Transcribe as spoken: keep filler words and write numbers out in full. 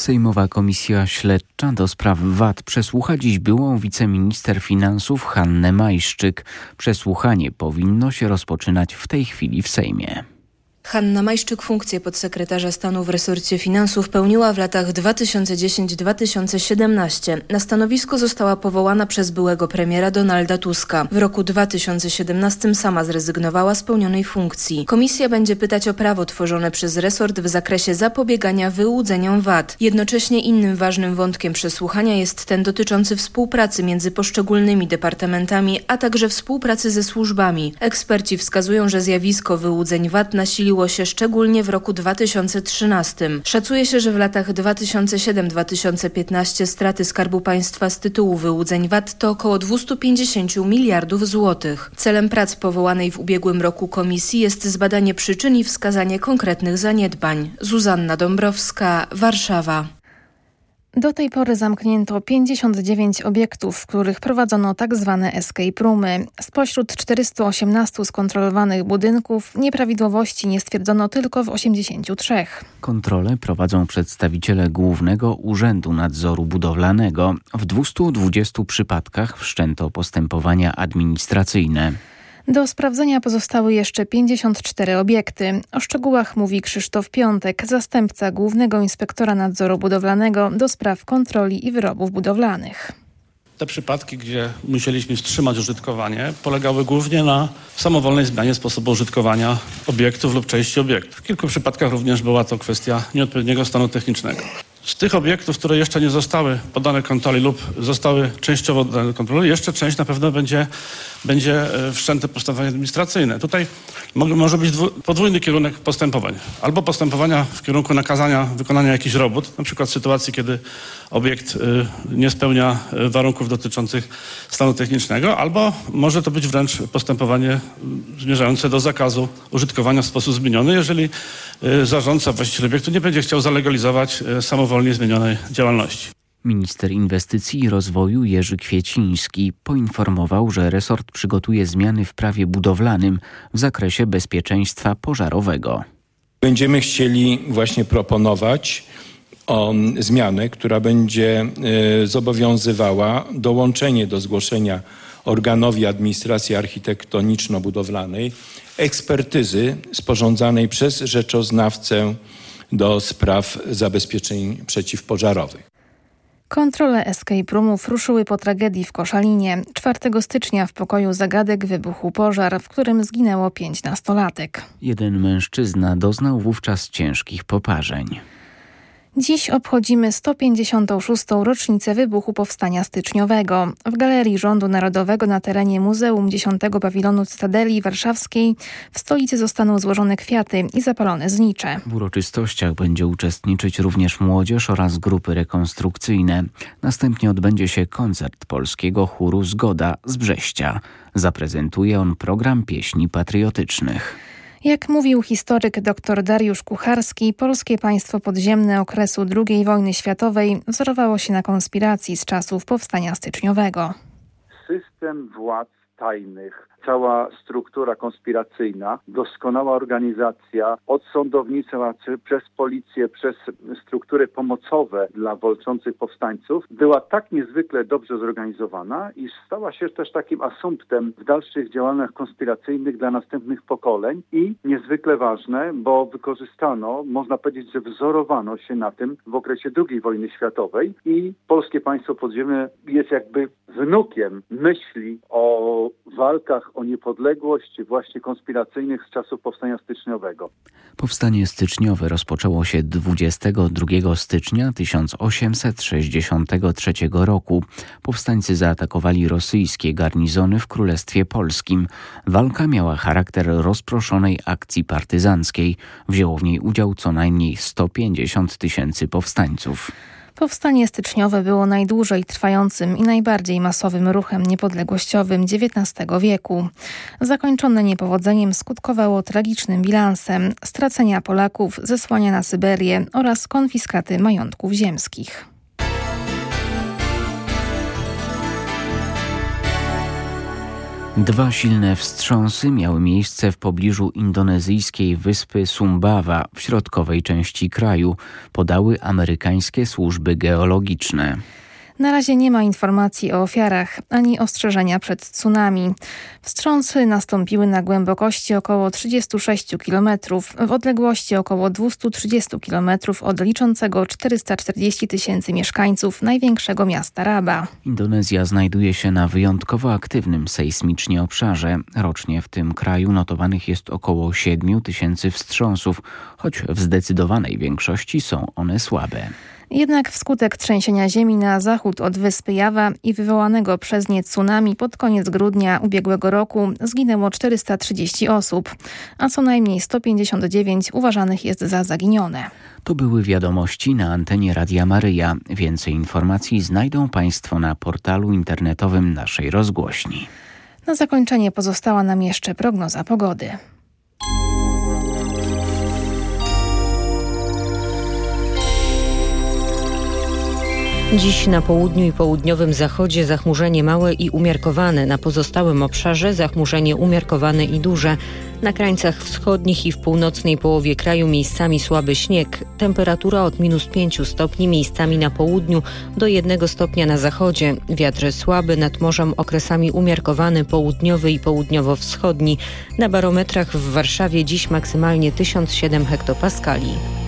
Sejmowa Komisja Śledcza do spraw V A T przesłucha dziś byłą wiceminister finansów Hannę Majszczyk. Przesłuchanie powinno się rozpoczynać w tej chwili w Sejmie. Hanna Majszczyk funkcję podsekretarza stanu w resorcie finansów pełniła w latach dwa tysiące dziesiątym do dwa tysiące siedemnastego. Na stanowisko została powołana przez byłego premiera Donalda Tuska. W roku dwa tysiące siedemnastym sama zrezygnowała z pełnionej funkcji. Komisja będzie pytać o prawo tworzone przez resort w zakresie zapobiegania wyłudzeniom V A T. Jednocześnie innym ważnym wątkiem przesłuchania jest ten dotyczący współpracy między poszczególnymi departamentami, a także współpracy ze służbami. Eksperci wskazują, że zjawisko wyłudzeń V A T nasiliło się szczególnie w roku dwa tysiące trzynastym. Szacuje się, że w latach dwa tysiące siódmym do dwa tysiące piętnastego straty Skarbu Państwa z tytułu wyłudzeń V A T to około dwieście pięćdziesiąt miliardów złotych. Celem prac powołanej w ubiegłym roku komisji jest zbadanie przyczyn i wskazanie konkretnych zaniedbań. Zuzanna Dąbrowska, Warszawa. Do tej pory zamknięto pięćdziesiąt dziewięć obiektów, w których prowadzono tak zwane escape roomy. Spośród czterystu osiemnastu skontrolowanych budynków nieprawidłowości nie stwierdzono tylko w osiemdziesięciu trzech. Kontrole prowadzą przedstawiciele Głównego Urzędu Nadzoru Budowlanego. W dwustu dwudziestu przypadkach wszczęto postępowania administracyjne. Do sprawdzenia pozostały jeszcze pięćdziesiąt cztery obiekty. O szczegółach mówi Krzysztof Piątek, zastępca Głównego Inspektora Nadzoru Budowlanego do spraw kontroli i wyrobów budowlanych. Te przypadki, gdzie musieliśmy wstrzymać użytkowanie, polegały głównie na samowolnej zmianie sposobu użytkowania obiektów lub części obiektów. W kilku przypadkach również była to kwestia nieodpowiedniego stanu technicznego. Z tych obiektów, które jeszcze nie zostały poddane kontroli lub zostały częściowo poddane kontroli, jeszcze część na pewno będzie, będzie wszczęte postępowanie administracyjne. Tutaj może być podwójny kierunek postępowań. Albo postępowania w kierunku nakazania wykonania jakichś robót, na przykład w sytuacji, kiedy obiekt nie spełnia warunków dotyczących stanu technicznego, albo może to być wręcz postępowanie zmierzające do zakazu użytkowania w sposób zmieniony, jeżeli zarządca, właściciel obiektu nie będzie chciał zalegalizować samowolnie zmienionej działalności. Minister Inwestycji i Rozwoju Jerzy Kwieciński poinformował, że resort przygotuje zmiany w prawie budowlanym w zakresie bezpieczeństwa pożarowego. Będziemy chcieli właśnie proponować o zmianę, która będzie zobowiązywała dołączenie do zgłoszenia organowi administracji architektoniczno-budowlanej ekspertyzy sporządzanej przez rzeczoznawcę do spraw zabezpieczeń przeciwpożarowych. Kontrole escape roomów ruszyły po tragedii w Koszalinie. czwartego stycznia w pokoju zagadek wybuchł pożar, w którym zginęło pięć nastolatek. Jeden mężczyzna doznał wówczas ciężkich poparzeń. Dziś obchodzimy sto pięćdziesiątą szóstą rocznicę wybuchu Powstania Styczniowego. W Galerii Rządu Narodowego na terenie Muzeum dziesiątego Pawilonu Cytadeli Warszawskiej w stolicy zostaną złożone kwiaty i zapalone znicze. W uroczystościach będzie uczestniczyć również młodzież oraz grupy rekonstrukcyjne. Następnie odbędzie się koncert polskiego chóru Zgoda z Brześcia. Zaprezentuje on program pieśni patriotycznych. Jak mówił historyk dr Dariusz Kucharski, polskie państwo podziemne okresu drugiej wojny światowej wzorowało się na konspiracji z czasów Powstania Styczniowego. System władz tajnych, cała struktura konspiracyjna, doskonała organizacja od sądownictwa przez policję, przez struktury pomocowe dla walczących powstańców była tak niezwykle dobrze zorganizowana, iż stała się też takim asumptem w dalszych działaniach konspiracyjnych dla następnych pokoleń i niezwykle ważne, bo wykorzystano, można powiedzieć, że wzorowano się na tym w okresie drugiej wojny światowej i polskie państwo podziemne jest jakby wnukiem myśli o walkach o niepodległość właśnie konspiracyjnych z czasów Powstania Styczniowego. Powstanie styczniowe rozpoczęło się dwudziestego drugiego stycznia tysiąc osiemset sześćdziesiątego trzeciego roku. Powstańcy zaatakowali rosyjskie garnizony w Królestwie Polskim. Walka miała charakter rozproszonej akcji partyzanckiej. Wzięło w niej udział co najmniej sto pięćdziesiąt tysięcy powstańców. Powstanie styczniowe było najdłużej trwającym i najbardziej masowym ruchem niepodległościowym dziewiętnastego wieku. Zakończone niepowodzeniem skutkowało tragicznym bilansem stracenia Polaków, zesłania na Syberię oraz konfiskaty majątków ziemskich. Dwa silne wstrząsy miały miejsce w pobliżu indonezyjskiej wyspy Sumbawa w środkowej części kraju, podały amerykańskie służby geologiczne. Na razie nie ma informacji o ofiarach, ani ostrzeżenia przed tsunami. Wstrząsy nastąpiły na głębokości około trzydziestu sześciu kilometrów, w odległości około dwustu trzydziestu kilometrów od liczącego czterysta czterdzieści tysięcy mieszkańców największego miasta Raba. Indonezja znajduje się na wyjątkowo aktywnym sejsmicznie obszarze. Rocznie w tym kraju notowanych jest około siedmiu tysięcy wstrząsów, choć w zdecydowanej większości są one słabe. Jednak wskutek trzęsienia ziemi na zachód od wyspy Jawa i wywołanego przez nie tsunami pod koniec grudnia ubiegłego roku zginęło czterysta trzydzieści osób, a co najmniej sto pięćdziesiąt dziewięć uważanych jest za zaginione. To były wiadomości na antenie Radia Maryja. Więcej informacji znajdą Państwo na portalu internetowym naszej rozgłośni. Na zakończenie pozostała nam jeszcze prognoza pogody. Dziś na południu i południowym zachodzie zachmurzenie małe i umiarkowane. Na pozostałym obszarze zachmurzenie umiarkowane i duże. Na krańcach wschodnich i w północnej połowie kraju miejscami słaby śnieg. Temperatura od minus pięciu stopni miejscami na południu do jednego stopnia na zachodzie. Wiatr słaby, nad morzem okresami umiarkowany, południowy i południowo-wschodni. Na barometrach w Warszawie dziś maksymalnie tysiąc siedem hektopaskali.